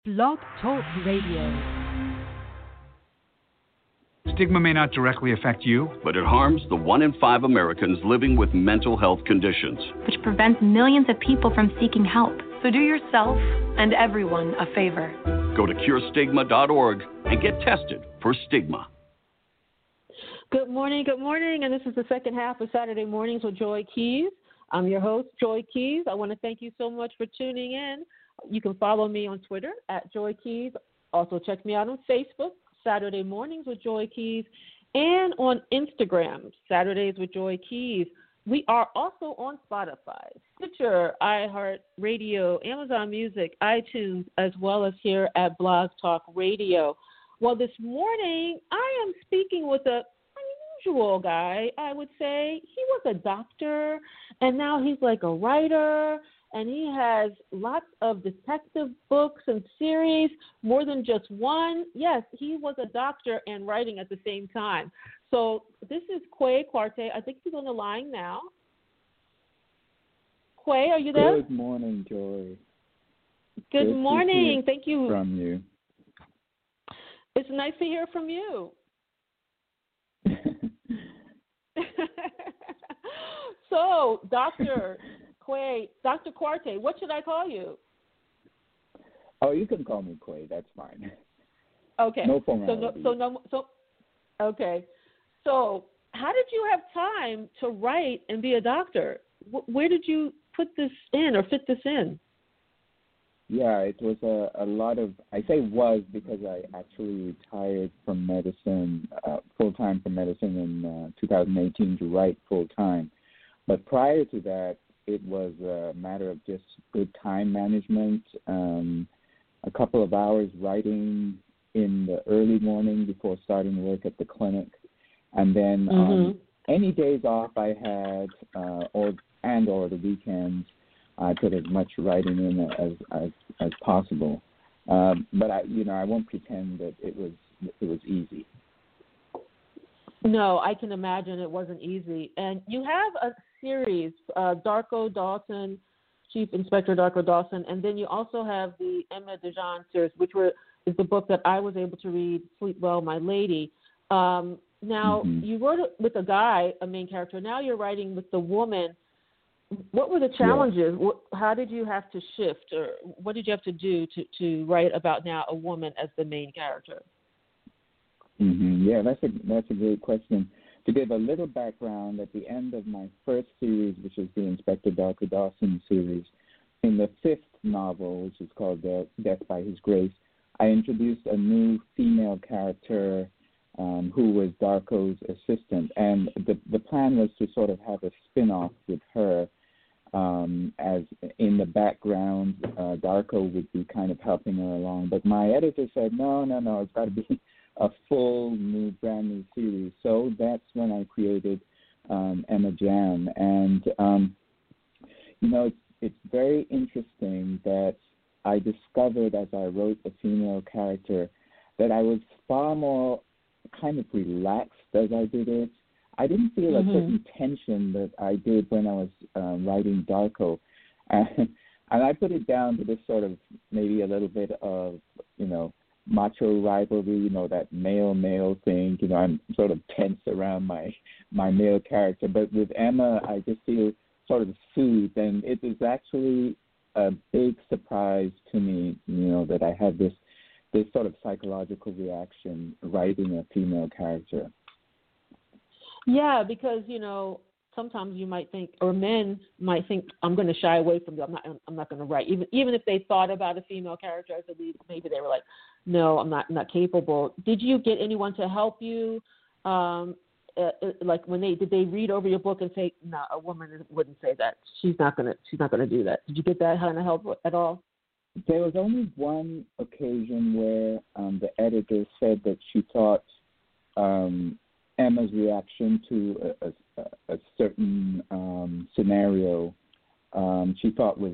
Blog Talk Radio. Stigma may not directly affect you, but it harms the 1 in 5 Americans living with mental health conditions, which prevents millions of people from seeking help. So do yourself and everyone a favor. Go to curestigma.org and get tested for stigma. Good morning, and this is the second half of Saturday Mornings with Joy Keys. I'm your host, Joy Keys. I want to thank you so much for tuning in. You can follow me on Twitter at Joy Keys. Also check me out on Facebook, Saturday Mornings with Joy Keys, and on Instagram, Saturdays with Joy Keys. We are also on Spotify, Stitcher, iHeartRadio, Amazon Music, iTunes, as well as here at Blog Talk Radio. Well, this morning I am speaking with an unusual guy, I would say. He was a doctor, and now he's like a writer, and he has lots of detective books and series, more than just one. Yes, he was a doctor and writing at the same time. So this is Quay Quartey. I think he's on the line now. Quay, are you there? Good morning, Joy. Good morning. Thank you. From you. It's nice to hear from you. So, Dr. Quartey, what should I call you? Oh, you can call me Quay. That's fine. Okay. No formality. Okay. So, how did you have time to write and be a doctor? Where did you put this in or fit this in? Yeah, it was a lot of, I say was because I actually retired from medicine, full-time from medicine in 2018 to write full-time. But prior to that, it was a matter of just good time management, a couple of hours writing in the early morning before starting work at the clinic. And then any days off I had or the weekends, I put as much writing in as possible. But I won't pretend that it was easy. No, I can imagine it wasn't easy. And you have a series, Darko Dawson, Chief Inspector Darko Dawson, and then you also have the Emma DeJean series, which is the book that I was able to read, Sleep Well, My Lady. Now, you wrote it with a guy, a main character. Now you're writing with the woman. What were the challenges? Yeah. How did you have to shift, or what did you have to do to write about now a woman as the main character? Yeah, that's a great question. To give a little background, at the end of my first series, which is the Inspector Darko Dawson series, in the 5th novel, which is called Death by His Grace, I introduced a new female character who was Darko's assistant. And the plan was to sort of have a spin-off with her. As in the background, Darko would be kind of helping her along. But my editor said, no, it's got to be a full new, brand new series. So that's when I created Emma Jan. And, it's very interesting that I discovered as I wrote the female character that I was far more kind of relaxed as I did it. I didn't feel a certain tension that I did when I was writing Darko. And I put it down to this sort of maybe a little bit of, macho rivalry, that male thing. I'm sort of tense around my male character. But with Emma, I just feel sort of soothed. And it was actually a big surprise to me, that I had this sort of psychological reaction writing a female character. Yeah, because, sometimes you might think, or men might think, I'm going to shy away from you. I'm not going to write. Even if they thought about a female character as a lead, maybe they were like, no, I'm not capable. Did you get anyone to help you? Like did they read over your book and say, no, a woman wouldn't say that. She's not going to do that. Did you get that kind of help at all? There was only one occasion where the editor said that she thought Emma's reaction to a certain scenario she thought was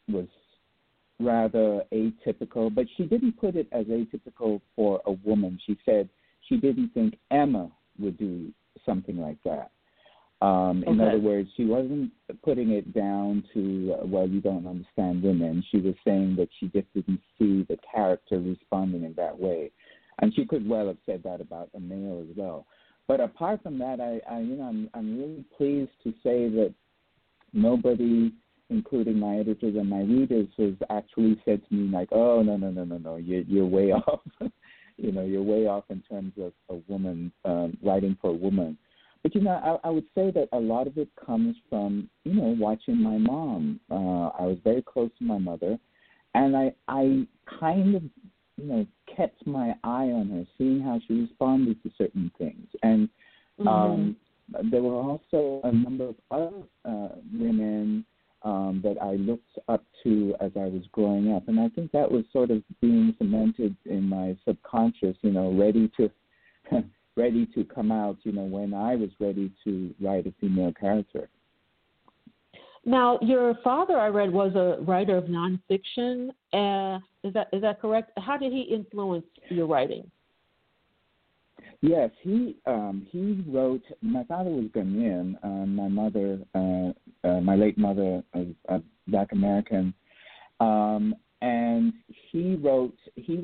rather atypical, but she didn't put it as atypical for a woman. She said she didn't think Emma would do something like that. In other words, she wasn't putting it down to, well, you don't understand women. She was saying that she just didn't see the character responding in that way. And she could well have said that about a male as well. But apart from that, I'm really pleased to say that nobody, including my editors and my readers, has actually said to me like, "Oh, no, you're way off." You're way off in terms of a woman writing for a woman. But I would say that a lot of it comes from watching my mom. I was very close to my mother, and I kind of kept my eye on her, seeing how she responded to certain things. And there were also a number of other women that I looked up to as I was growing up, and I think that was sort of being cemented in my subconscious, ready to come out, when I was ready to write a female character. Now, your father, I read, was a writer of nonfiction. Is that correct? How did he influence your writing? Yes, he wrote. My father was Ghanaian. My mother, my late mother, was Black American, and he wrote. He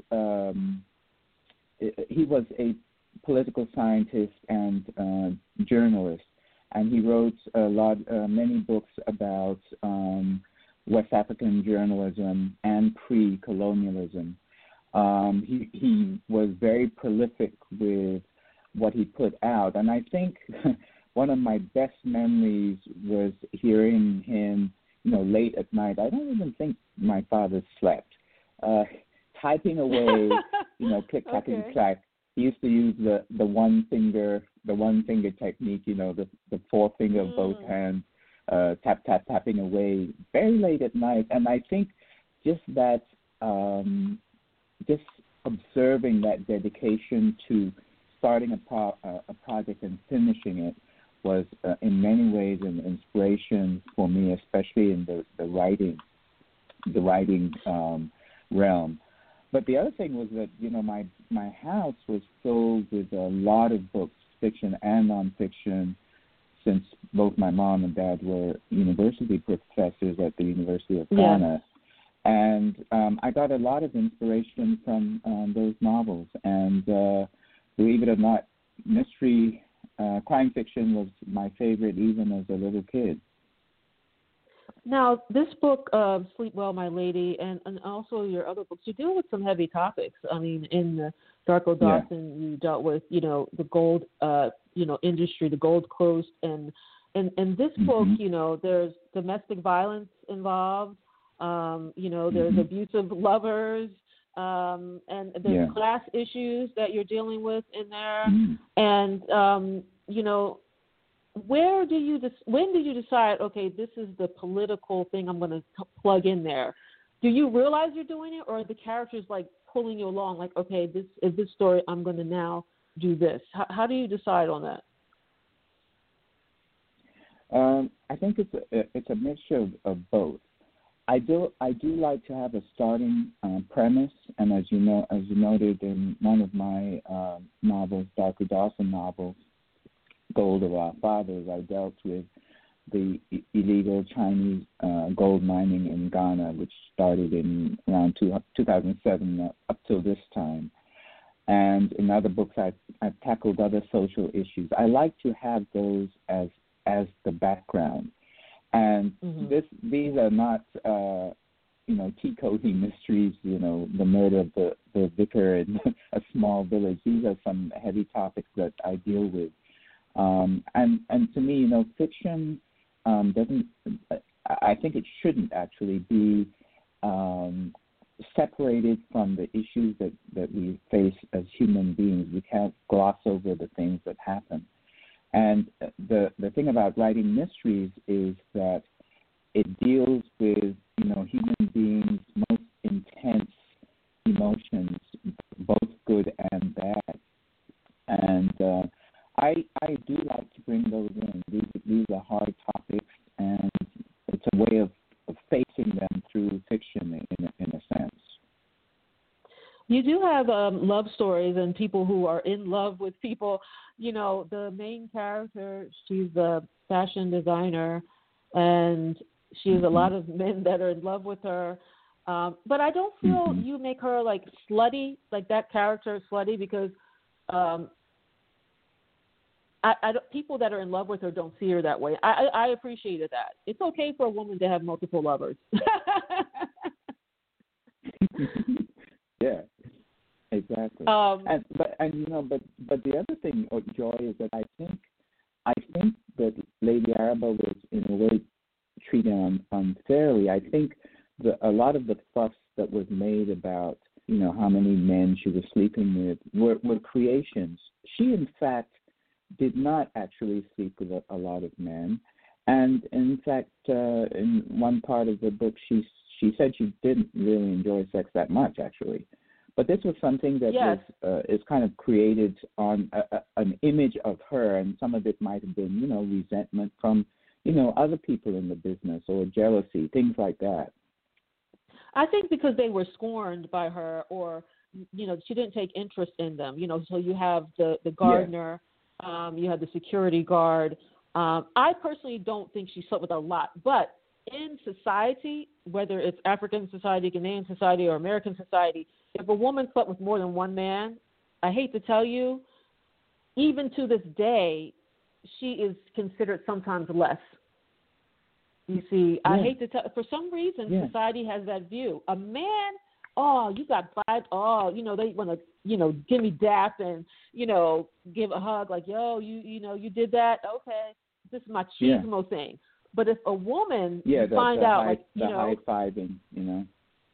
was a political scientist and journalist, and he wrote many books about West African journalism and pre-colonialism. He was very prolific with what he put out, and I think one of my best memories was hearing him, late at night. I don't even think my father slept, typing away, click, clack, and clack. He used to use the one finger technique, the forefinger of both hands, tapping away very late at night. And I think just that, just observing that dedication to starting a project and finishing it was in many ways an inspiration for me, especially in the writing realm. But the other thing was that, my house was filled with a lot of books, fiction and nonfiction, since both my mom and dad were university professors at the University of Ghana. And I got a lot of inspiration from those novels. And believe it or not, mystery, crime fiction was my favorite even as a little kid. Now, this book, Sleep Well, My Lady, and also your other books, you deal with some heavy topics. I mean, in Darko Dawson, you dealt with, the gold, industry, the Gold Coast, and this book, there's domestic violence involved. There's abusive lovers, and there's class issues that you're dealing with in there, and when did you decide, okay, this is the political thing I'm going to plug in there? Do you realize you're doing it, or are the characters like pulling you along, like, okay, this is this story, I'm going to now do this? How do you decide on that? I think it's a mixture of both. I do like to have a starting premise, and as you noted in one of my novels, Darko Dawson novels, Gold of Our Fathers, I dealt with the illegal Chinese gold mining in Ghana, which started in around 2007 up till this time. And in other books, I've tackled other social issues. I like to have those as the background. And these are not, tea cozy mysteries, the murder of the vicar in a small village. These are some heavy topics that I deal with. And to me, fiction doesn't. I think it shouldn't actually be separated from the issues that we face as human beings. We can't gloss over the things that happen. And the thing about writing mysteries is that it deals with human beings' most intense emotions, both good and bad. And I do like to bring those in. These are hard topics, and it's a way of facing them through fiction in a sense. You do have love stories and people who are in love with people. You know, the main character, she's a fashion designer, and she has a lot of men that are in love with her. But I don't feel you make her like slutty, like that character is slutty, because people that are in love with her don't see her that way. I appreciated that. It's okay for a woman to have multiple lovers. Yeah, exactly. But the other thing, Joy, is that I think that Lady Arabelle was in a way treated unfairly. I think a lot of the fuss that was made about, you know, how many men she was sleeping with were creations. She, in fact, did not actually sleep with a lot of men. And, in fact, in one part of the book, she said she didn't really enjoy sex that much, actually. But this was something that is kind of created on an image of her, and some of it might have been, you know, resentment from, you know, other people in the business or jealousy, things like that. I think because they were scorned by her, or, you know, she didn't take interest in them. You know, so you have the gardener, you have the security guard. I personally don't think she slept with a lot, but in society, whether it's African society, Ghanaian society, or American society, if a woman slept with more than one man, I hate to tell you, even to this day, she is considered sometimes less. You see, I hate to tell. For some reason, society has that view. A man, oh, you got five. Oh, you know, they want to, you know, give me dap and, you know, give a hug like, yo, you know, you did that. Okay, this is my machismo thing. But if a woman find out, like, you know, high-fiving, you know.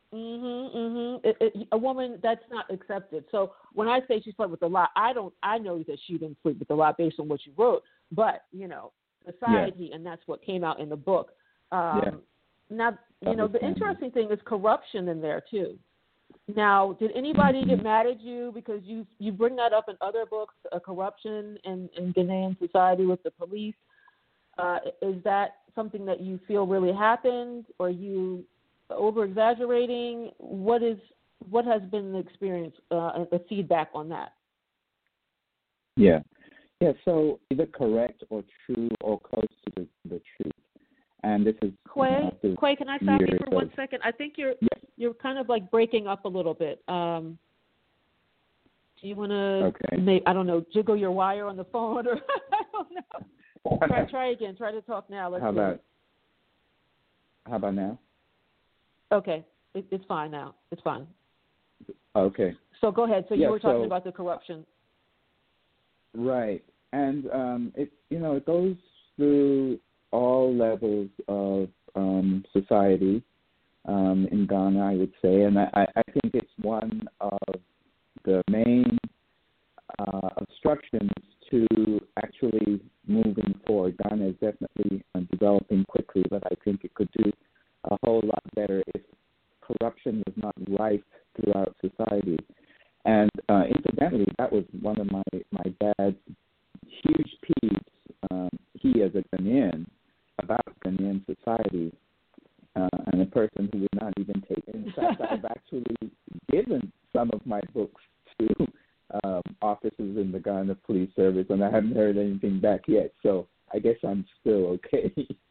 A woman, that's not accepted. So when I say she slept with a lot, I know that she didn't sleep with a lot based on what you wrote, but, you know, society, and that's what came out in the book. Now, you know, the interesting thing is corruption in there too. Now, did anybody get mad at you because you bring that up in other books, corruption in Ghanaian society with the police? Is that something that you feel really happened, or you over-exaggerating? What has been the experience, the feedback on that? Yeah. So either correct or true or close to the truth. And this is Quay, can I stop you for 1 second? I think you're kind of like breaking up a little bit. Do you want to, I don't know, jiggle your wire on the phone, or I don't know. Try again. Try to talk now. How about now? Okay, it's fine now. It's fine. Okay. So go ahead. So you were talking about the corruption. Right, and it goes through all levels of society in Ghana, I would say, and I think it's one of the main obstructions to actually moving forward. Ghana is definitely developing quickly, but I think it could do a whole lot better if corruption was not rife throughout society. And incidentally, that was one of my dad's huge peeves. He, as a Ghanaian, about Ghanaian society, and a person who would not even take it. In fact, I've actually given some of my books to officers in the Ghana Police Service, and I haven't heard anything back yet. So I guess I'm still okay.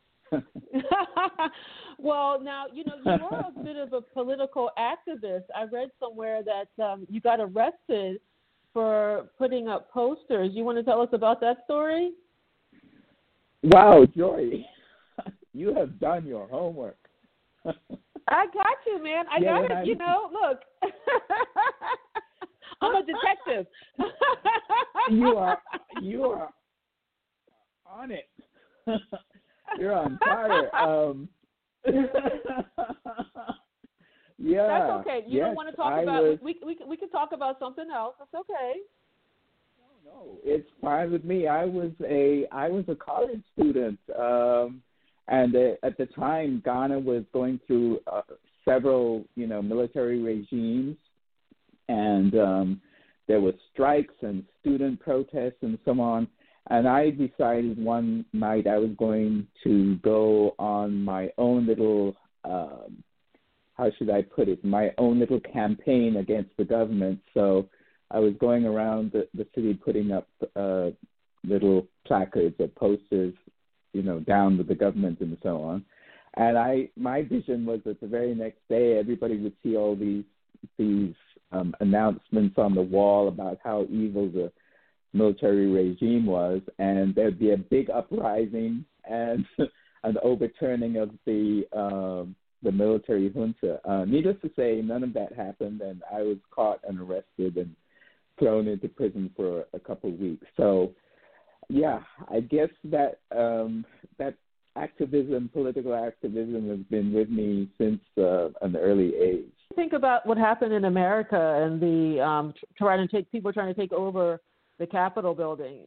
Well, now, you know, you are a bit of a political activist. I read somewhere that you got arrested for putting up posters. You want to tell us about that story? Wow, Joy, you have done your homework. I got you, man. I got it. You know, look. I'm a detective. You are on it. You're on fire. Yeah. That's okay. You don't want to talk about. We can talk about something else. That's okay. No, it's fine with me. I was a college student, and at the time, Ghana was going through several, military regimes, and there were strikes and student protests and so on. And I decided one night I was going to go on my own little how should I put it, my own little campaign against the government. So I was going around the city putting up little placards or posters, down with the government and so on. And my vision was that the very next day, everybody would see all these announcements on the wall about how evil the military regime was, and there'd be a big uprising and an overturning of the military junta. Needless to say, none of that happened, and I was caught and arrested and thrown into prison for a couple of weeks. So, yeah, I guess that that activism, political activism, has been with me since an early age. Think about what happened in America and the people trying to take over the Capitol building.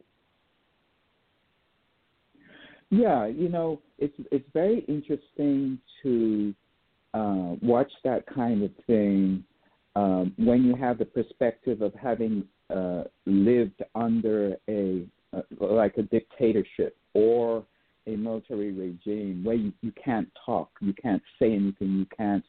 Yeah, it's very interesting to watch that kind of thing when you have the perspective of having lived under like a dictatorship or a military regime where you can't talk, you can't say anything, you can't,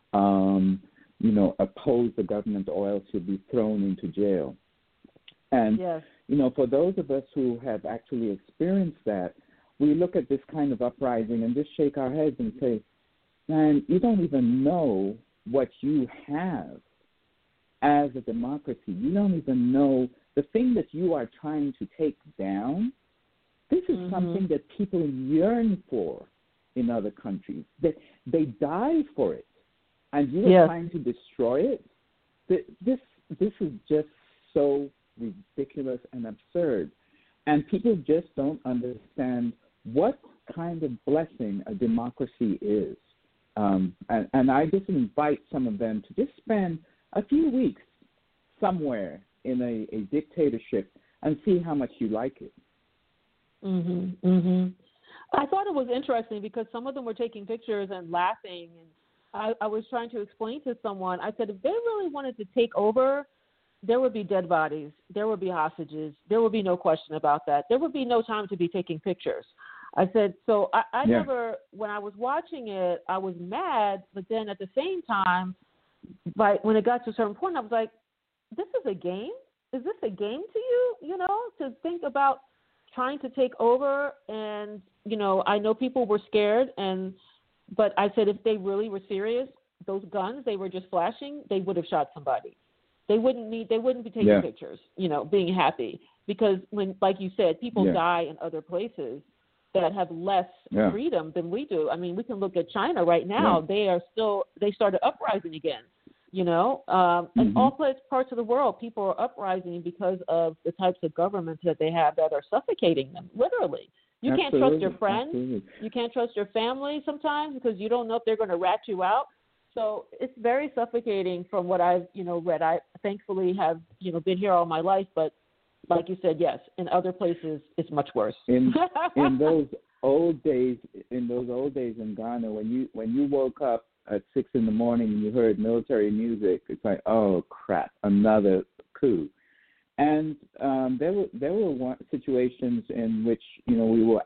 oppose the government or else you'll be thrown into jail. And, yes. For those of us who have actually experienced that, we look at this kind of uprising and just shake our heads and say, man, you don't even know what you have as a democracy. You don't even know the thing that you are trying to take down. This is something that people yearn for in other countries. They die for it, and you are trying to destroy it. This is just so ridiculous and absurd, and people just don't understand what kind of blessing a democracy is. And I just invite some of them to just spend a few weeks somewhere in a dictatorship and see how much you like it. I thought it was interesting because some of them were taking pictures and laughing, and I was trying to explain to someone, I said, if they really wanted to take over, there would be dead bodies, there would be hostages, there would be no question about that. There would be no time to be taking pictures. I said, so I never, when I was watching it, I was mad, but then at the same time, when it got to a certain point, I was like, this is a game? Is this a game to you, to think about trying to take over? And, I know people were scared, but I said if they really were serious, those guns they were just flashing, they would have shot somebody. They wouldn't be taking pictures, being happy. Because when, like you said, people die in other places that have less freedom than we do. I mean, we can look at China right now. They started uprising again, and all parts of the world, people are uprising because of the types of governments that they have that are suffocating them, literally. You can't trust your friends. You can't trust your family sometimes because you don't know if they're going to rat you out. So it's very suffocating from what I've, read. I thankfully have, been here all my life, but like you said, yes, in other places it's much worse. In those old days in Ghana, when you woke up at 6 a.m. and you heard military music, it's like, oh crap, another coup. And there were situations in which we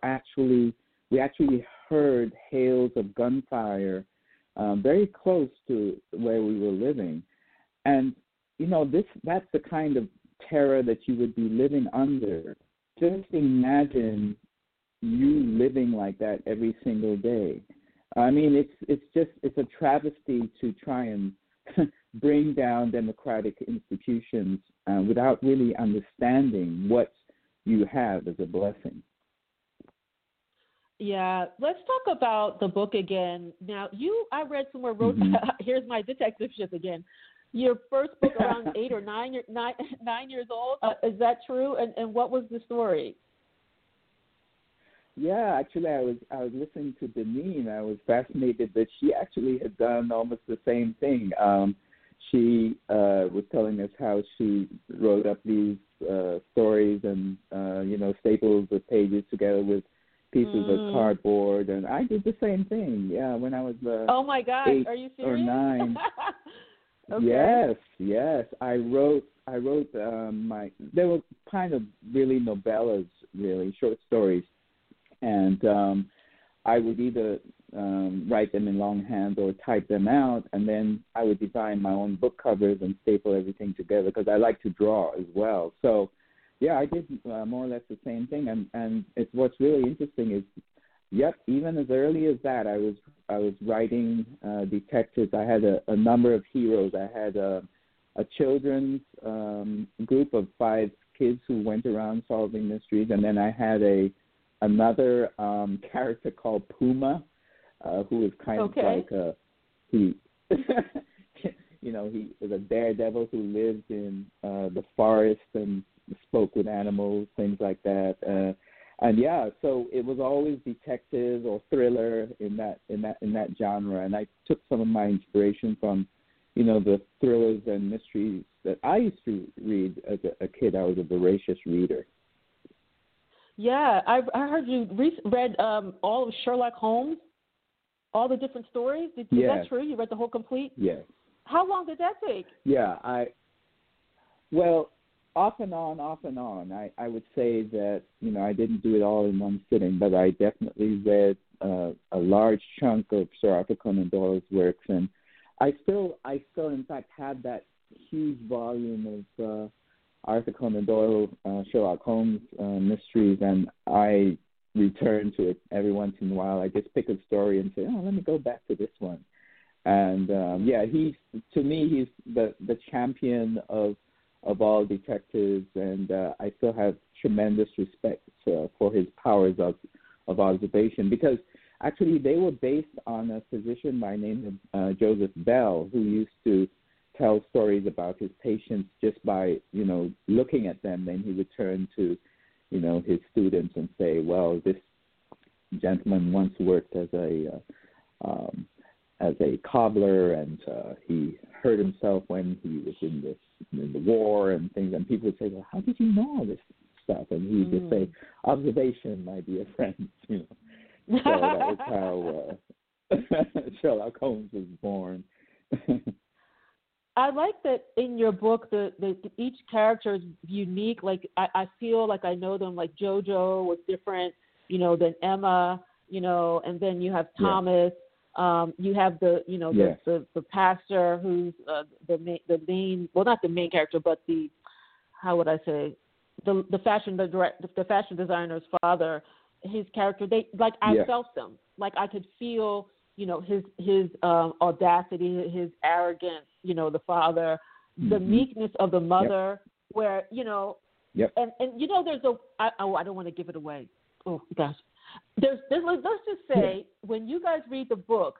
actually heard hails of gunfire very close to where we were living, and that's the kind of terror that you would be living under. Just imagine you living like that every single day. I mean, it's a travesty to try and bring down democratic institutions without really understanding what you have as a blessing. Yeah, let's talk about the book again. Now, I read somewhere, here's my detectiveship again. Your first book around 8 or 9 years old. Is that true? And what was the story? Yeah, actually, I was listening to Deneen. I was fascinated that she actually had done almost the same thing. She was telling us how she wrote up these stories and stapled the pages together with pieces of cardboard, and I did the same thing. Yeah, when I was oh my gosh, 8 are you serious? or 9. Okay. Yes. I wrote they were kind of really novellas, really short stories, and I would either write them in longhand or type them out, and then I would design my own book covers and staple everything together because I like to draw as well. So, yeah, I did more or less the same thing. And it's what's really interesting is, yep, even as early as that, I was writing detectives. I had a number of heroes. I had a children's group of 5 kids who went around solving mysteries, and then I had another character called Puma, who was kind of like he was a daredevil who lived in the forest and spoke with animals, things like that. And yeah, so it was always detective or thriller in that genre, and I took some of my inspiration from, the thrillers and mysteries that I used to read as a kid. I was a voracious reader. Yeah, I heard you read all of Sherlock Holmes, all the different stories. Is that true? You read the whole complete? Yes. How long did that take? Yeah, off and on. I would say that, I didn't do it all in one sitting, but I definitely read a large chunk of Sir Arthur Conan Doyle's works, and I still in fact have that huge volume of Arthur Conan Doyle, Sherlock Holmes mysteries, and I return to it every once in a while. I just pick a story and say, let me go back to this one. And he's the champion of all detectives, and I still have tremendous respect for his powers of observation, because actually they were based on a physician by the name of Joseph Bell, who used to tell stories about his patients just by, looking at them. Then he would turn to, his students and say, well, this gentleman once worked as a cobbler, and he hurt himself when he was in the war and things. And people would say, well, how did you know all this stuff? And he would just say, observation, my dear friend. So that was how Sherlock Holmes was born. I like that in your book, each character is unique. Like I feel like I know them. Like JoJo was different, than Emma, and then you have Thomas. Yeah. You have the pastor who's the main, well, not the main character, but the fashion designer's father. His character, I felt them. Like I could feel, his audacity, his arrogance, the father, the meekness of the mother, where, and there's I don't want to give it away. Oh gosh. There's let's just say when you guys read the book,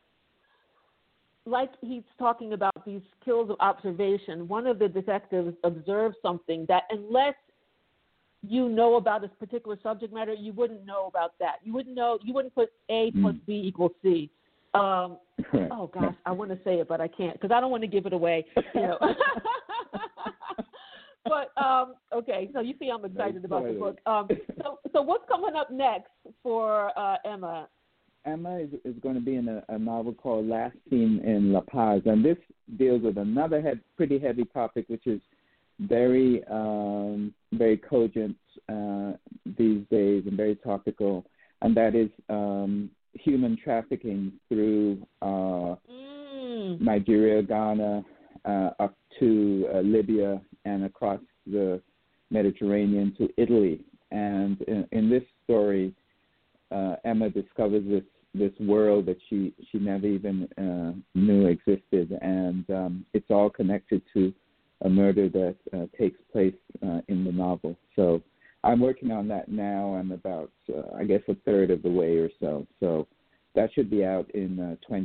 like he's talking about these skills of observation, one of the detectives observes something that unless you know about this particular subject matter, you wouldn't know about that. You wouldn't put A plus B equals C. Oh gosh, I want to say it, but I can't because I don't want to give it away. But okay, so you see, I'm excited about the book. So what's coming up next for Emma? Emma is going to be in a novel called Last Seen in La Paz, and this deals with another pretty heavy topic, which is very very cogent these days and very topical, and that is human trafficking through Nigeria, Ghana, up to Libya and across the Mediterranean to Italy. And in this story, Emma discovers this world that she never even knew existed, and it's all connected to a murder that takes place in the novel. So I'm working on that now. I'm about, I guess, a third of the way or so. So that should be out in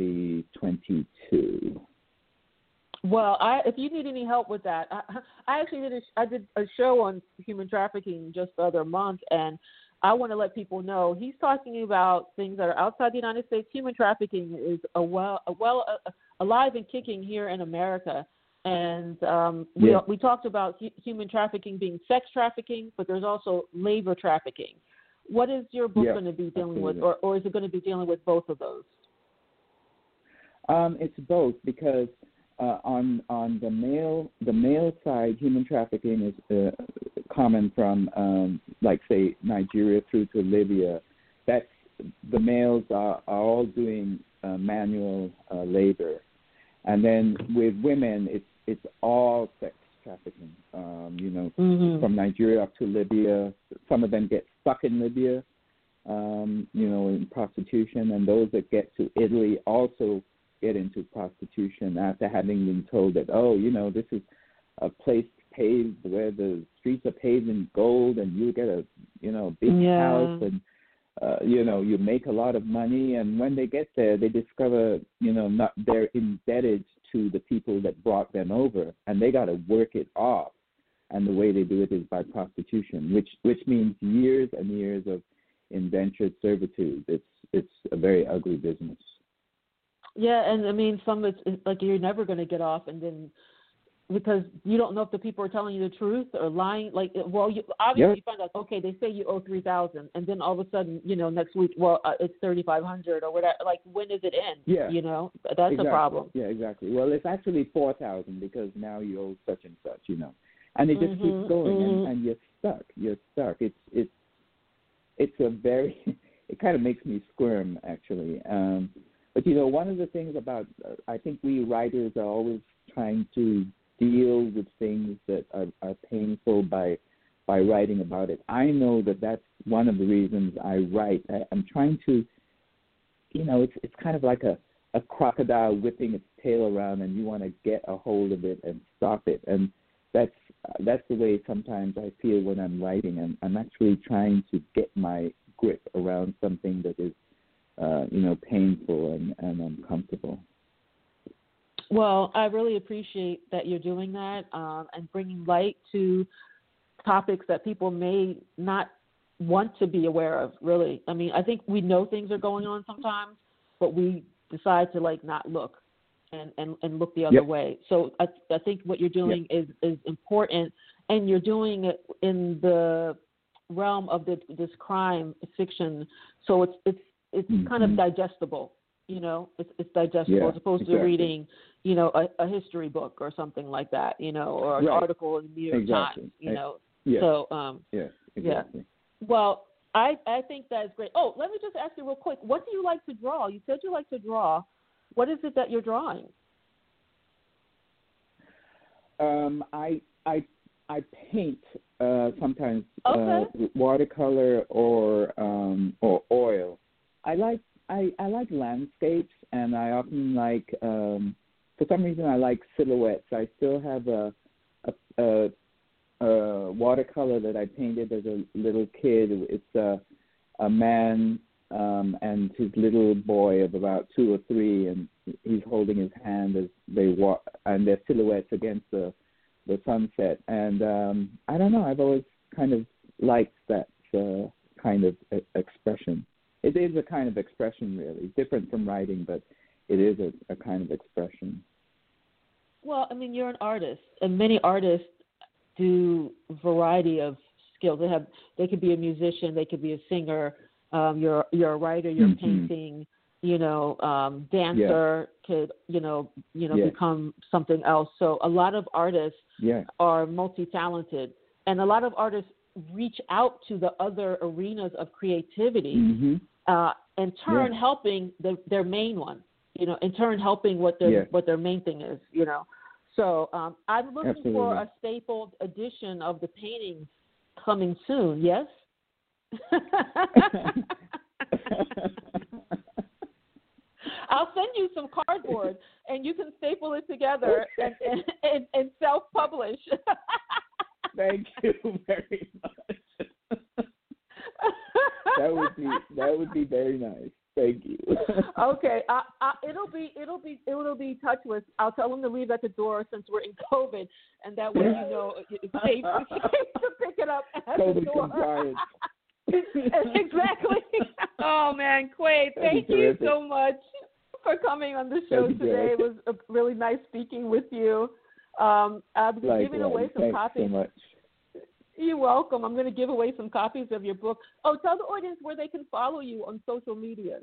2022. Well, if you need any help with that, I actually did a show on human trafficking just the other month, and I want to let people know he's talking about things that are outside the United States. Human trafficking is alive and kicking here in America. And we talked about human trafficking being sex trafficking, but there's also labor trafficking. What is your book going to be dealing with, or is it going to be dealing with both of those? It's both, because on the male side, human trafficking is common from like say Nigeria through to Libya. That's the males are all doing manual labor, and then with women, it's all sex trafficking. From Nigeria up to Libya. Some of them get stuck in Libya, in prostitution, and those that get to Italy also get into prostitution after having been told that, this is a place paved where the streets are paved in gold, and you get a big house, and you make a lot of money. And when they get there, they discover they're indebted to the people that brought them over, and they got to work it off. And the way they do it is by prostitution, which means years and years of indentured servitude. It's a very ugly business. Yeah, and I mean, some of it's like you're never going to get off, and then because you don't know if the people are telling you the truth or lying. Like, you obviously find out. Okay, they say you owe $3,000, and then all of a sudden, next week, it's $3,500 or whatever. Like, when does it end? Yeah, that's exactly. A problem. Yeah, exactly. Well, it's actually $4,000 because now you owe such and such. And it just keeps going, and you're stuck. You're stuck. It's a very. It kind of makes me squirm, actually. But one of the things about I think we writers are always trying to deal with things that are painful by writing about it. I know that's one of the reasons I write. I'm trying to, it's kind of like a crocodile whipping its tail around, and you want to get a hold of it and stop it. And that's the way sometimes I feel when I'm writing. I'm actually trying to get my grip around something that is, painful and uncomfortable. Well, I really appreciate that you're doing that and bringing light to topics that people may not want to be aware of, really. I mean, I think we know things are going on sometimes, but we decide to, not look and look the other way. So I think what you're doing is important, and you're doing it in the realm of this crime fiction. So it's kind of digestible. It's digestible as opposed to reading, a history book or something like that, or an article in the New York Times, So, yes, exactly. Yeah. Well, I think that is great. Oh, let me just ask you real quick. What do you like to draw? You said you like to draw. What is it that you're drawing? I paint sometimes watercolor or oil. I like landscapes, and I often like for some reason I like silhouettes. I still have a watercolor that I painted as a little kid. It's a man and his little boy of about 2 or 3, and he's holding his hand as they walk, and they're silhouettes against the sunset. And I don't know, I've always kind of liked that kind of expression. It is a kind of expression, really, different from writing, but it is a kind of expression. Well, I mean, you're an artist, and many artists do a variety of skills. They could be a musician, they could be a singer. You're a writer. You're painting. Dancer could become something else. So a lot of artists are multi-talented, and a lot of artists reach out to the other arenas of creativity, in turn helping their main one. In turn helping what their main thing is. So I'm looking for a stapled edition of the paintings coming soon. Yes. I'll send you some cardboard, and you can staple it together and self-publish. Thank you very much. That would be very nice. Thank you. Okay, it'll be touchless. I'll tell them to leave at the door since we're in COVID, and that way it's safe to pick it up at the door. Compliance. Exactly. Oh man, Quay, thank you so much for coming on the show today. It was really nice speaking with you. I'll be giving away some copies. Thanks so much. You're welcome. I'm going to give away some copies of your book. Oh, tell the audience where they can follow you on social media.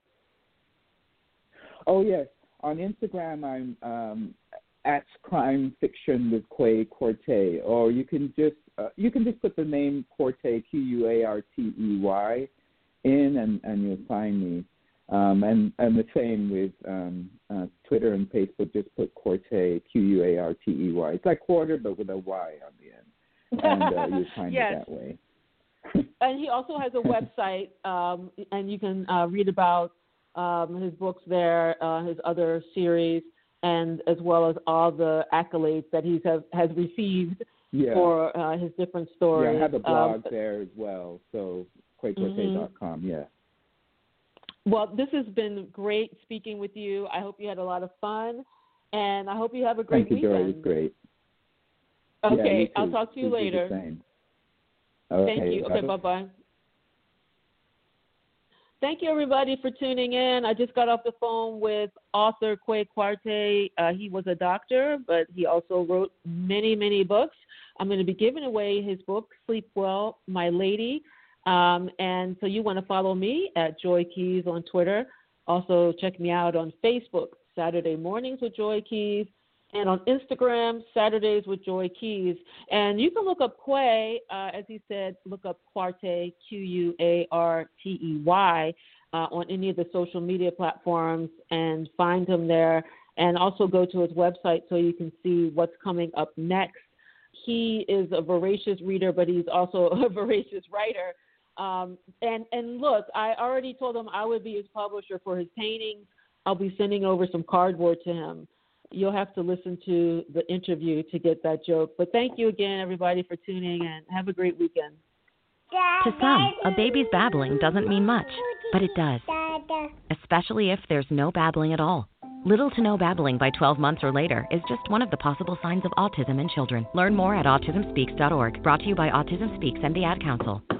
Oh yes, on Instagram I'm at Crime Fiction with Quay Quartey, or you can just put the name Quartey, Quartey, in, and you'll find me. And the same with Twitter and Facebook. Just put Quartey, Quartey. It's like quarter, but with a Y on the end. And you'll find yes. it that way. And he also has a website, and you can read about his books there, his other series, and as well as all the accolades that he has received for his different stories. Yeah, I have a blog there as well, so QuayQuartey.com, yeah. Well, this has been great speaking with you. I hope you had a lot of fun, and I hope you have a great weekend. Thank you, Joy. It was great. Okay, I'll talk to you later. Okay, thank you. Okay, bye-bye. Thank you, everybody, for tuning in. I just got off the phone with author QuayQuartey. He was a doctor, but he also wrote many, many books. I'm going to be giving away his book, Sleep Well, My Lady. And so you want to follow me at Joy Keys on Twitter. Also, check me out on Facebook, Saturday Mornings with Joy Keys, and on Instagram, Saturdays with Joy Keys. And you can look up Quay, as he said, look up Quartey, Quartey, on any of the social media platforms and find him there. And also go to his website so you can see what's coming up next. He is a voracious reader, but he's also a voracious writer. And look, I already told him I would be his publisher for his paintings. I'll be sending over some cardboard to him. You'll have to listen to the interview to get that joke. But thank you again, everybody, for tuning in. Have a great weekend. To some, a baby's babbling doesn't mean much, but it does. Especially if there's no babbling at all. Little to no babbling by 12 months or later is just one of the possible signs of autism in children. Learn more at autismspeaks.org. Brought to you by Autism Speaks and the Ad Council.